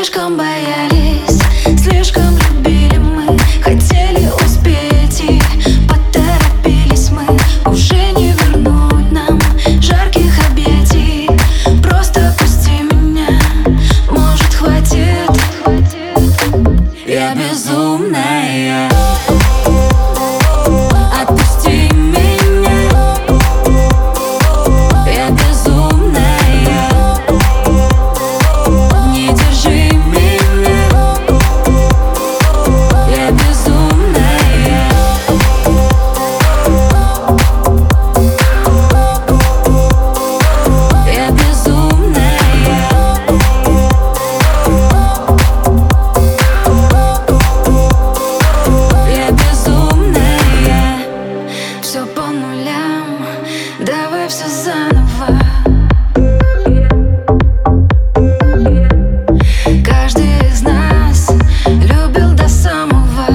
слишком боялись, слишком любили мы, хотели успеть и поторопились мы. Уже не вернуть нам жарких объятий. Просто пусти меня, может хватит. Я безумная. Отпусти меня. Я безумная. Не держи меня. Я безумная. Я безумная. Я безумная. Все по нулям, давай все заново. Каждый из нас любил до самого,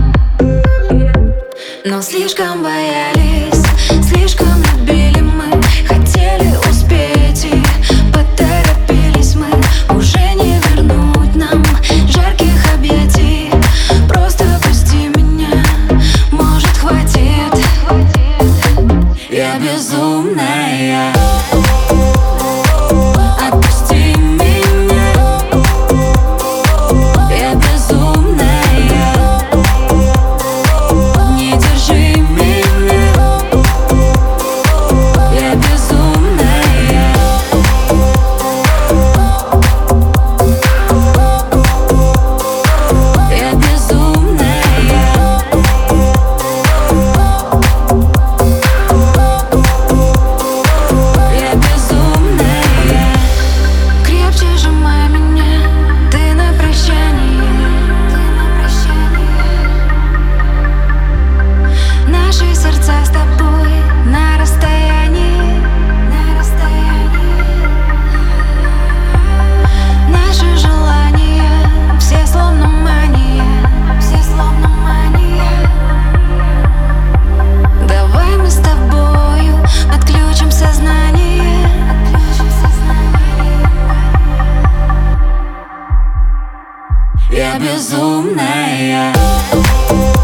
но слишком боялись, слишком любили мы, хотели успеть и поторопились мы. Уже не вернуть нам жарких объятий. Просто пусти меня, может хватит. Я безумная. Отпусти меня. Я безумная. Не держи меня. Я безумная. Я безумная. Я безумная. Крепче сжимай меня, ты на прощание. Наши сердца с тобой на расстоянии. Наши желания все словно мания. Давай мы с тобою отключим сознание. Я безумная.